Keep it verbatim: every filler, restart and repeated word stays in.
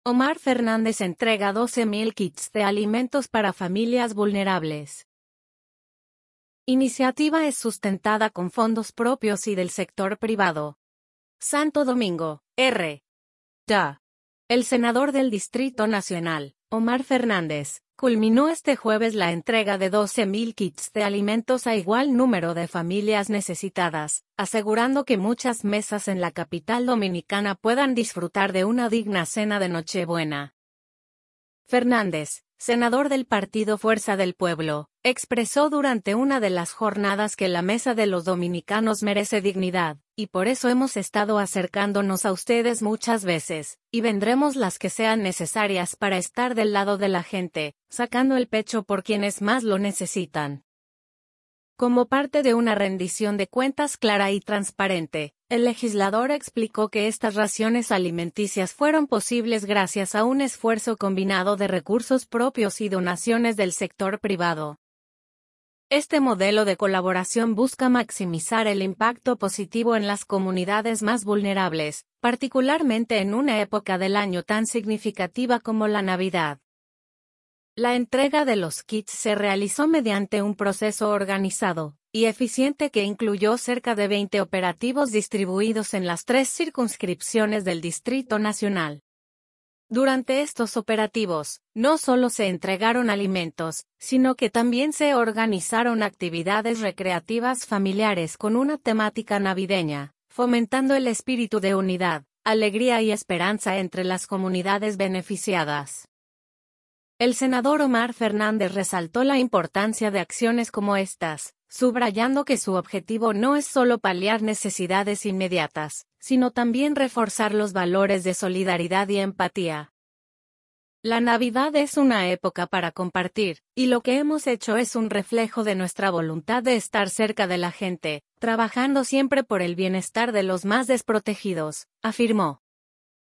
Omar Fernández entrega doce mil kits de alimentos para familias vulnerables. Iniciativa es sustentada con fondos propios y del sector privado. Santo Domingo, R. Da. El senador del Distrito Nacional, Omar Fernández, culminó este jueves la entrega de doce mil kits de alimentos a igual número de familias necesitadas, asegurando que muchas mesas en la capital dominicana puedan disfrutar de una digna cena de Nochebuena. Fernández, senador del partido Fuerza del Pueblo, expresó durante una de las jornadas que la mesa de los dominicanos merece dignidad, y por eso hemos estado acercándonos a ustedes muchas veces, y vendremos las que sean necesarias para estar del lado de la gente, sacando el pecho por quienes más lo necesitan. Como parte de una rendición de cuentas clara y transparente, el legislador explicó que estas raciones alimenticias fueron posibles gracias a un esfuerzo combinado de recursos propios y donaciones del sector privado. Este modelo de colaboración busca maximizar el impacto positivo en las comunidades más vulnerables, particularmente en una época del año tan significativa como la Navidad. La entrega de los kits se realizó mediante un proceso organizado y eficiente que incluyó cerca de veinte operativos distribuidos en las tres circunscripciones del Distrito Nacional. Durante estos operativos, no solo se entregaron alimentos, sino que también se organizaron actividades recreativas familiares con una temática navideña, fomentando el espíritu de unidad, alegría y esperanza entre las comunidades beneficiadas. El senador Omar Fernández resaltó la importancia de acciones como estas, subrayando que su objetivo no es solo paliar necesidades inmediatas, sino también reforzar los valores de solidaridad y empatía. La Navidad es una época para compartir, y lo que hemos hecho es un reflejo de nuestra voluntad de estar cerca de la gente, trabajando siempre por el bienestar de los más desprotegidos, afirmó.